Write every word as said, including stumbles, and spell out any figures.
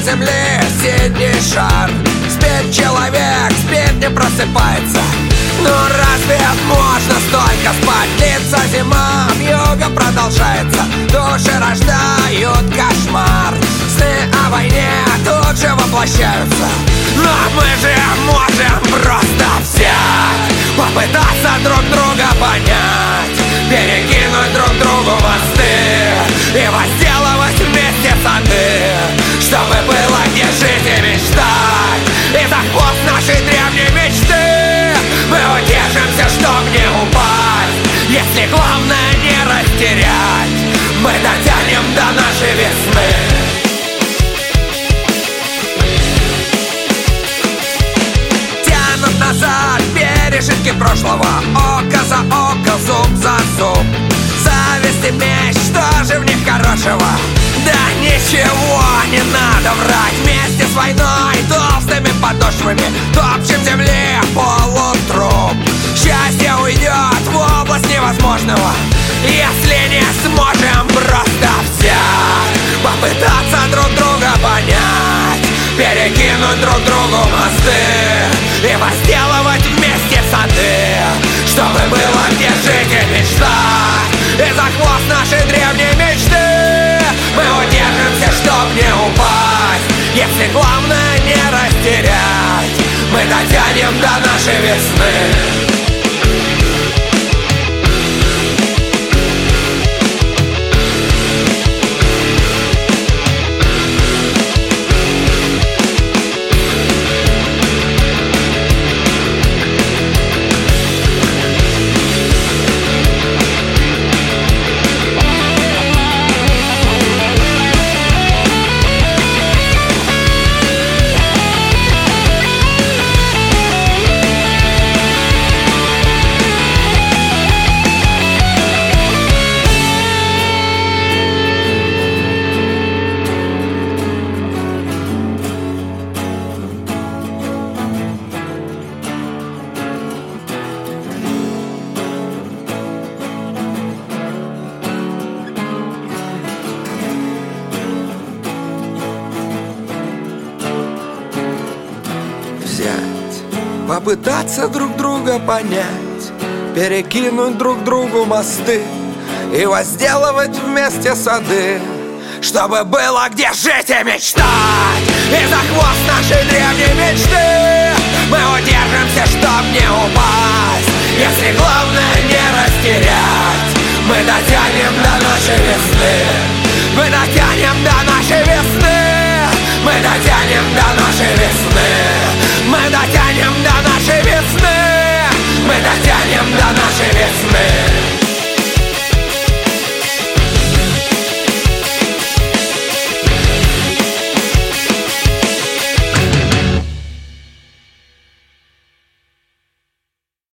земли синий шар. Спит человек, спит, не просыпается. Ну разве можно столько спать? Длится зима, вьюга продолжается. Души рождают кошмар. Сны о войне тут же воплощаются. Но мы же можем просто взять, попытаться друг друга понять, перекинуть друг другу мосты и возделывать вместе сады, чтобы было где жить и мечтать. И за хвост нашей древней мечты мы удержимся, чтоб не упасть. Если главное не растерять, мы дотянем до нашей весны. Тянут назад пережитки прошлого, око за око, зуб за зуб. Зависть и меч, что же в них хорошего? Да ничего не надо врать. Вместе с войной толстыми подошвами топчем земли полутруп. Счастье уйдет в область невозможного, если не сможем просто взять, попытаться друг друга понять, перекинуть друг другу мосты и возделывать вместе сады, чтобы было где жить и мечтать. И за хвост нашей древней мечты мы удержимся, чтоб не упасть. Если главное не растерять, мы дотянем до нашей весны. Попытаться друг друга понять, перекинуть друг другу мосты и возделывать вместе сады, чтобы было где жить и мечтать. И за хвост нашей древней мечты мы удержимся, чтоб не упасть. Если главное не растерять, мы дотянем до нашей весны. Мы дотянем до нашей весны. Мы дотянем до нашей весны. Мы дотянем